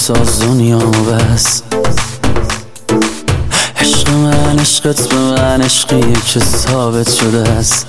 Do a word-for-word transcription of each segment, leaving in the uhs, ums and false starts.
بساز دنیامو بس. عشق من عشقت به من عشقیه که ثابت شده است.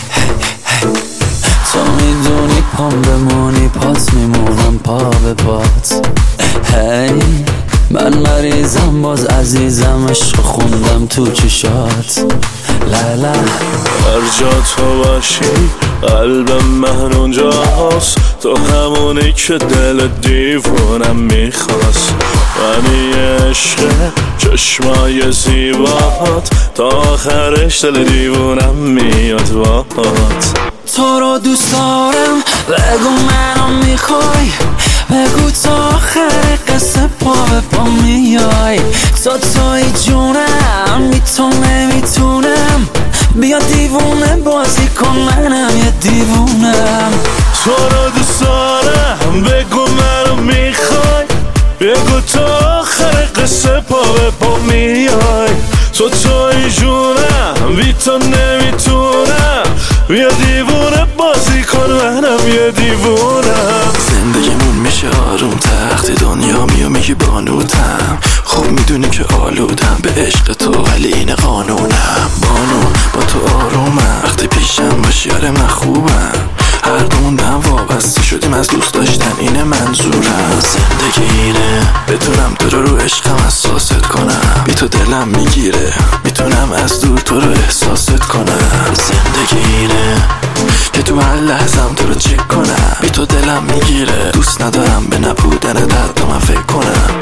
تو میدونی پام بمونی پات میمونم پا به پات. هی من مریضم باز عزیزم عشق خوندم تو چشات. لا لا هر جا تو باشی قلبم من اونجا هست. تو همونی که دل دیوونم میخواست. منی عشق چشمای زیبات تا آخرش دل دیوونم میاد باهات. تو رو دوست دارم بگو منو میخوای. بگو تا آخر قصه پا به پا میای. تو توی جونم بی تو نمیتونم. بیا دیوونه بازی کن منم یه دیوونم. تو رو دوست دارم بگو منو میخوای. بگو تا آخر قصه پا به پا میای. تو توی جونم بی تو نمیتونم. بیا دیوونه بازی کن منم یه دیوونم. زندگیمون میشه آروم تخت دنیا میو میگی بانوتم. خوب میدونی که آلودم به عشق تو ولی این قانونم. بانو با تو آرومم وقتی پیشم باشی آره من خوبم. هر دوندم وابسته شدیم از دوست داشتن اینه منظورم. زندگی اینه بتونم تو رو رو عشقم احساست کنم. بی تو دلم میگیره میتونم از دور تو رو احساست کنم. زندگی اینه که تو هر لحظم تو رو چک کنم. بی تو دلم میگیره دوست ندارم به نبودن درد من فکر کنم.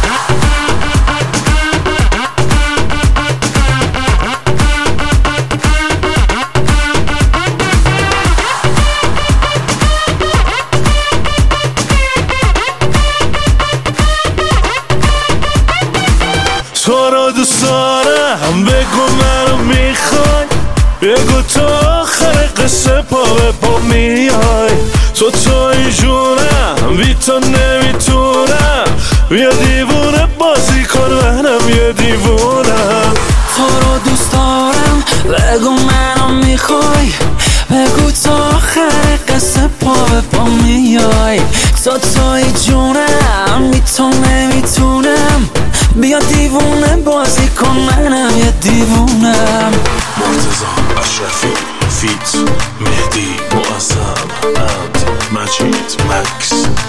تو رو دوست دارم بگو منو میخوای. بگو تا آخر قصه پا به پا میای. تو توی جونم بی تو نمیتونم. بیا دیوونه بازی کن منم یه دیوونم. تو رو دوست دارم بگو منو میخوای. بگو تا آخر قصه پا به پا میای. تو توی جونم بی تو نمیتونم. بیا دیوونه بازی کن منم یه دیوونم. مرتضی اشرفی فیت مهدی معظم عبد مجید مکس.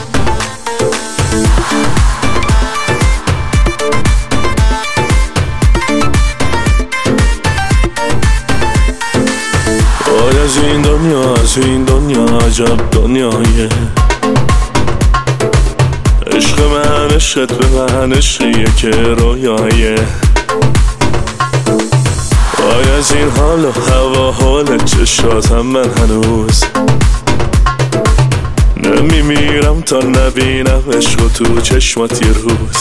وای از این دنیا از این دنیا عجب دنیایه. عشق من عشقت به من عشقیه که رویایه. وای از این حال و هوا حال چشاتم من هنوز نمیمیرم تا نبینم عشق تو چشمات یه روز.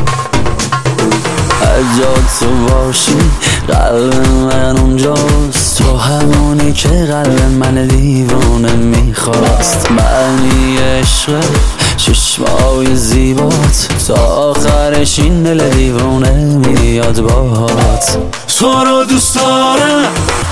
هر جا تو باشی قلب من اونجاست. تو همونی که قلب من دیوانه میخواست. معنی عشق چشمای زیبات تا آخرش این دل دیوانه میاد باهات. تو رو دوست دارم